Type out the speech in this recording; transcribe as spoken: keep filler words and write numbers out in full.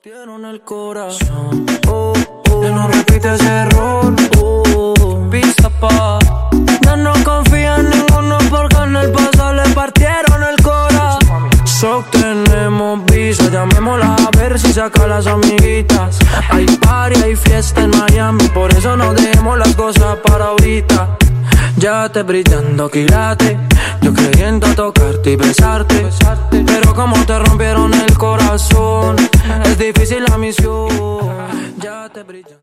Partieron el corazón, oh, oh. Ya no repite ese error, oh, oh. Pisa pa. Ya no confía en ninguno porque en el pasado le partieron el corazón. So tenemos visa, llamémosla a ver si saca las amiguitas. Hay party, hay fiesta en Miami, por eso no dejemos las cosas para ahorita. Ya te brillando quilate, yo queriendo tocarte y besarte, pero como te rompieron el corazón, es difícil la misión. Ya te brilla.